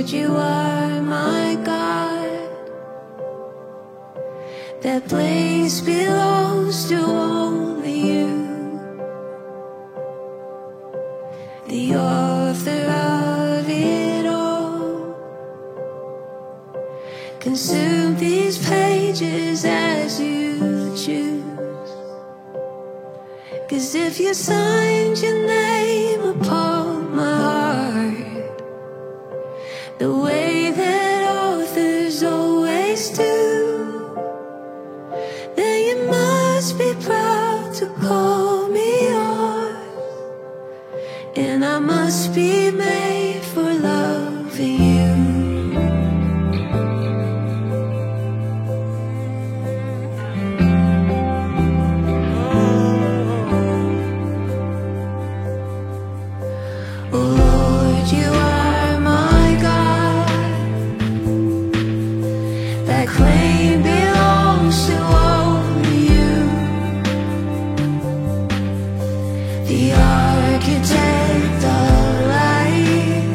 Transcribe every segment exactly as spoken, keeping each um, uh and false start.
Lord, you are my God. That place belongs to only you. The author of it all. Consume these pages as you choose. 'Cause if you signed your name upon my heart, the way that authors always do, then you must be proud to call me yours. And I must be made for loving you. Oh Lord, you are my God. That claim belongs to only you. The architect of life.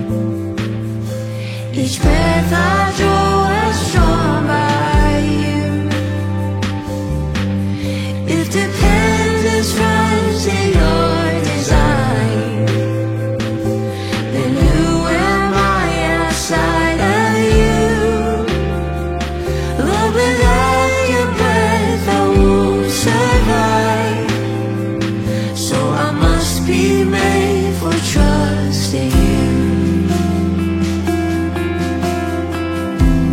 Each breath I draw was drawn by you. If dependence runs in your design, then who am I outside of you? Lord, without your breath I won't survive. So I must be made for trusting you.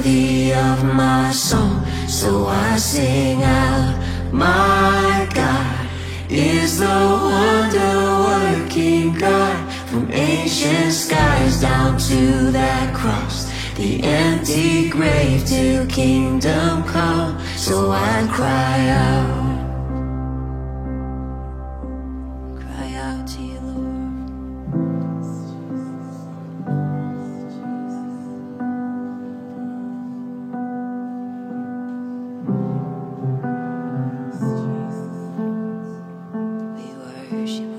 worthy of my song, so I sing out, my God is the wonder-working God. From ancient skies down to that cross, the empty grave till kingdom come. So I cry out, cry out to you, Lord. We worship